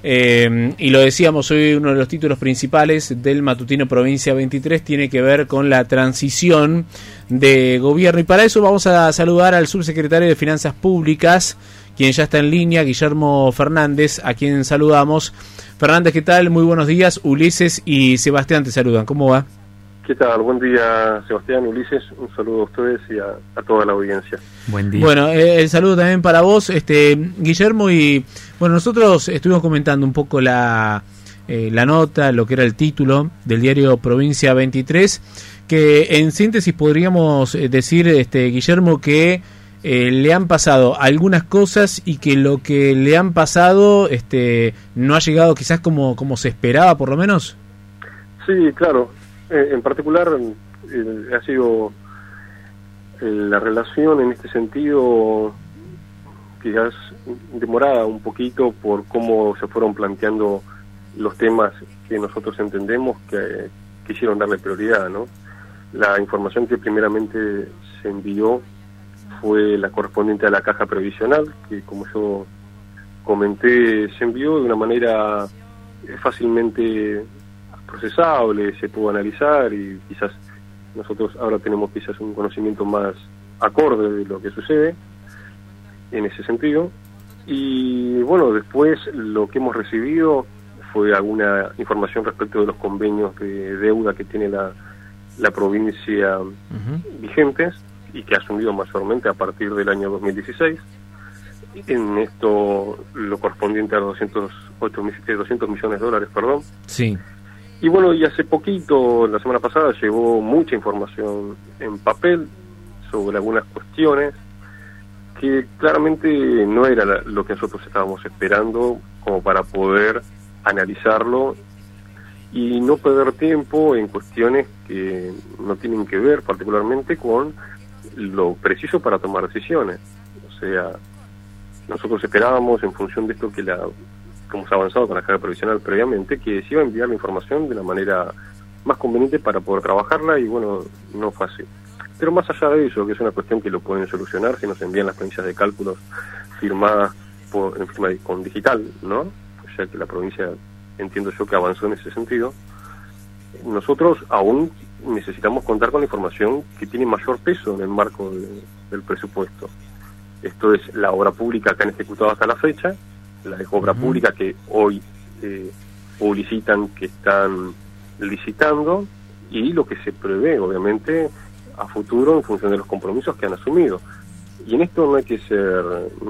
Y lo decíamos hoy, uno de los títulos principales del matutino Provincia 23 tiene que ver con la transición de gobierno, y para eso vamos a saludar al subsecretario de Finanzas Públicas, quien ya está en línea, Guillermo Fernández, a quien saludamos. Fernández, ¿qué tal? Muy buenos días. Ulises y Sebastián te saludan. ¿Cómo va? ¿Qué tal? Buen día, Sebastián, Ulises. Un saludo a ustedes y a toda la audiencia. Buen día. Bueno, el saludo también para vos, Guillermo, y bueno, nosotros estuvimos comentando un poco la nota, lo que era el título del diario Provincia 23, que en síntesis podríamos decir, Guillermo, que le han pasado algunas cosas y que lo que le han pasado no ha llegado quizás como se esperaba, por lo menos. Sí, claro. En particular ha sido la relación en este sentido quizás demorada un poquito por cómo se fueron planteando los temas que nosotros entendemos que quisieron darle prioridad, ¿no? La información que primeramente se envió fue la correspondiente a la caja previsional, que como yo comenté se envió de una manera fácilmente procesable, se pudo analizar y quizás nosotros ahora tenemos quizás un conocimiento más acorde de lo que sucede en ese sentido. Y bueno, después lo que hemos recibido fue alguna información respecto de los convenios de deuda que tiene la provincia vigentes y que ha asumido mayormente a partir del año 2016. En esto lo correspondiente a 200 millones de dólares, perdón. Sí. Y bueno, y hace poquito, la semana pasada, llegó mucha información en papel sobre algunas cuestiones que claramente no era lo que nosotros estábamos esperando como para poder analizarlo y no perder tiempo en cuestiones que no tienen que ver particularmente con lo preciso para tomar decisiones. O sea, nosotros esperábamos en función de esto que como se ha avanzado con la caja provisional previamente, que se iba a enviar la información de la manera más conveniente para poder trabajarla y bueno, no fue así. Pero más allá de eso, que es una cuestión que lo pueden solucionar si nos envían las planillas de cálculos firmadas con digital, ¿no? O sea que la provincia, entiendo yo que avanzó en ese sentido. Nosotros aún necesitamos contar con la información que tiene mayor peso en el marco del presupuesto. Esto es la obra pública que han ejecutado hasta la fecha, la obra pública que hoy publicitan que están licitando y lo que se prevé, obviamente, a futuro en función de los compromisos que han asumido. Y en esto no hay que ser,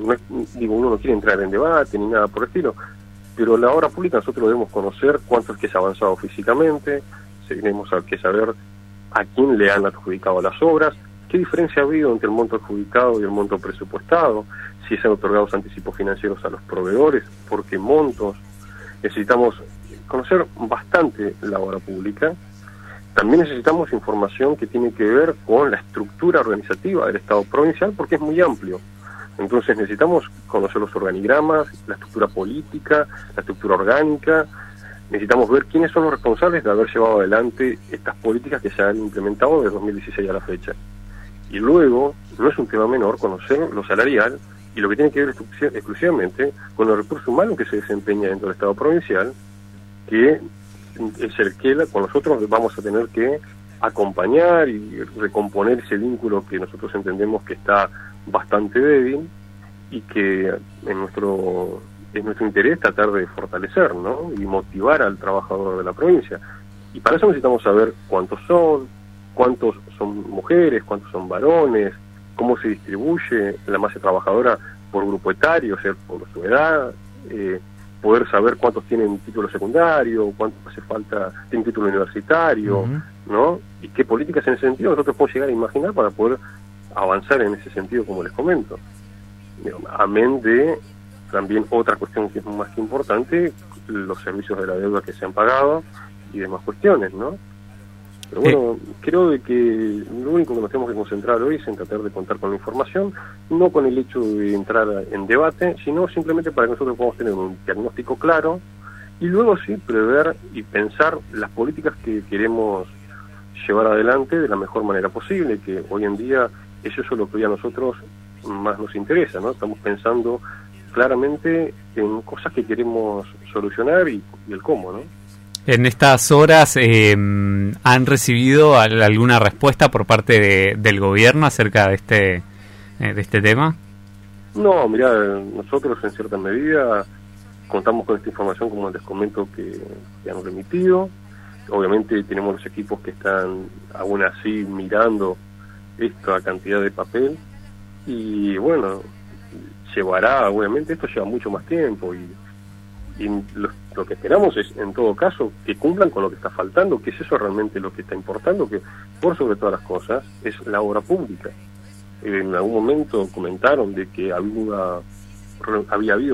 uno no quiere entrar en debate ni nada por el estilo, pero la obra pública nosotros debemos conocer cuánto es que se ha avanzado físicamente, tenemos que saber a quién le han adjudicado las obras, qué diferencia ha habido entre el monto adjudicado y el monto presupuestado, si se han otorgado anticipos financieros a los proveedores, por qué montos. Necesitamos conocer bastante la obra pública. También necesitamos información que tiene que ver con la estructura organizativa del Estado provincial, porque es muy amplio. Entonces necesitamos conocer los organigramas, la estructura política, la estructura orgánica. Necesitamos ver quiénes son los responsables de haber llevado adelante estas políticas que se han implementado desde 2016 a la fecha. Y luego, no es un tema menor conocer lo salarial y lo que tiene que ver exclusivamente con los recursos humanos que se desempeña dentro del Estado provincial, que es el que con nosotros vamos a tener que acompañar y recomponer ese vínculo que nosotros entendemos que está bastante débil y que es nuestro interés tratar de fortalecer, ¿no? Y motivar al trabajador de la provincia. Y para eso necesitamos saber cuántos son mujeres, cuántos son varones, cómo se distribuye la masa trabajadora por grupo etario, o sea, por su edad, poder saber cuántos tienen título secundario, cuántos hace falta tienen título universitario, ¿no? Y qué políticas en ese sentido nosotros podemos llegar a imaginar para poder avanzar en ese sentido, como les comento. Amén de también otra cuestión que es más que importante, los servicios de la deuda que se han pagado y demás cuestiones, ¿no? Pero bueno, creo de que lo único que nos tenemos que concentrar hoy es en tratar de contar con la información, no con el hecho de entrar en debate, sino simplemente para que nosotros podamos tener un diagnóstico claro y luego sí prever y pensar las políticas que queremos llevar adelante de la mejor manera posible, que hoy en día eso es lo que hoy a nosotros más nos interesa, ¿no? Estamos pensando claramente en cosas que queremos solucionar y el cómo, ¿no? En estas horas, ¿han recibido alguna respuesta por parte del gobierno acerca de este tema? No, mirá, nosotros en cierta medida contamos con esta información, como les comento, que han remitido. Obviamente tenemos los equipos que están aún así mirando esta cantidad de papel y bueno, llevará, obviamente esto lleva mucho más tiempo y lo que esperamos es, en todo caso, que cumplan con lo que está faltando, que es eso realmente lo que está importando, que por sobre todas las cosas es la obra pública. En algún momento comentaron de que había habido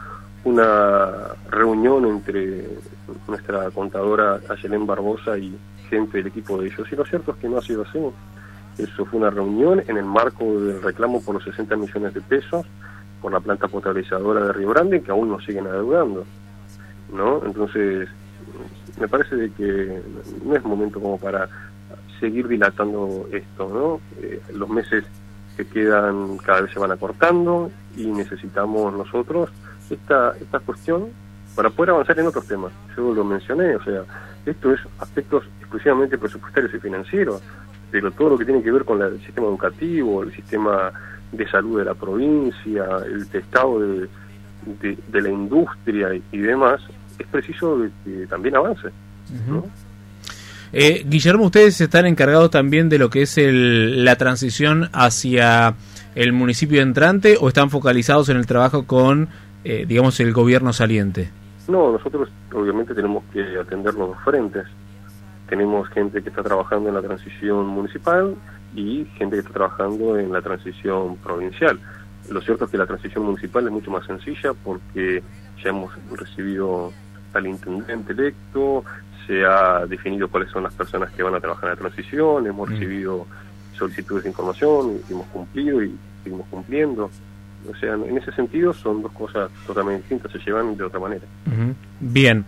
una reunión entre nuestra contadora Ayelén Barbosa y gente del equipo de ellos, y lo cierto es que no ha sido así. Eso fue una reunión en el marco del reclamo por los 60 millones de pesos por la planta potabilizadora de Río Grande, que aún nos siguen adeudando, ¿no? Entonces, me parece de que no es momento como para seguir dilatando esto, ¿no? Los meses que quedan cada vez se van acortando y necesitamos nosotros esta cuestión para poder avanzar en otros temas. Yo lo mencioné, o sea, esto es aspectos exclusivamente presupuestarios y financieros, pero todo lo que tiene que ver con el sistema educativo, el sistema de salud de la provincia, el estado de la industria y demás, es preciso que también avance, ¿no? Guillermo, ¿ustedes están encargados también de lo que es la transición hacia el municipio entrante o están focalizados en el trabajo con, digamos, el gobierno saliente? No, nosotros obviamente tenemos que atender los dos frentes. Tenemos gente que está trabajando en la transición municipal y gente que está trabajando en la transición provincial. Lo cierto es que la transición municipal es mucho más sencilla porque ya hemos recibido al intendente electo, se ha definido cuáles son las personas que van a trabajar en la transición, hemos recibido solicitudes de información, hemos cumplido y seguimos cumpliendo. O sea, en ese sentido son dos cosas totalmente distintas, se llevan de otra manera. Bien.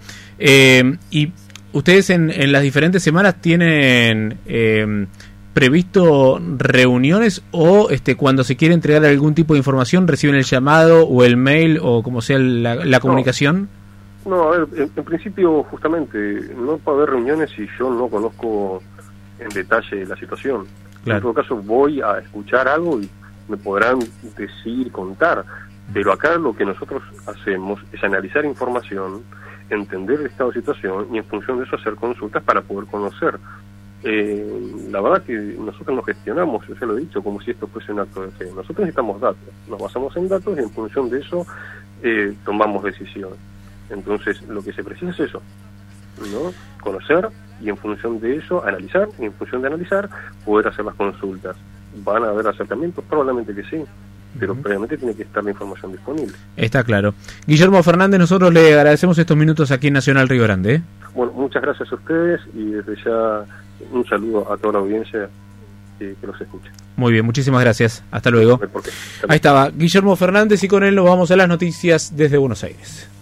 Y ustedes en las diferentes semanas tienen previsto reuniones o cuando se quiere entregar algún tipo de información reciben el llamado o el mail o como sea la comunicación. No, a ver, en principio justamente no puede haber reuniones si yo no conozco en detalle la situación. Claro. En todo caso voy a escuchar algo y me podrán decir, contar, pero acá lo que nosotros hacemos es analizar información, entender el estado de situación y en función de eso hacer consultas para poder conocer. La verdad que nosotros nos gestionamos, yo ya lo he dicho, como si esto fuese un acto de fe. Nosotros necesitamos datos, nos basamos en datos y en función de eso tomamos decisiones. Entonces lo que se precisa es eso, ¿no? Conocer y en función de eso analizar y en función de analizar poder hacer las consultas. ¿Van a haber acercamientos? Probablemente que sí, pero previamente tiene que estar la información disponible. Está claro. Guillermo Fernández, nosotros le agradecemos estos minutos aquí en Nacional Río Grande. Bueno, muchas gracias a ustedes y desde ya un saludo a toda la audiencia que los escuche. Muy bien, muchísimas gracias. Hasta luego. Ahí estaba Guillermo Fernández y con él nos vamos a las noticias desde Buenos Aires.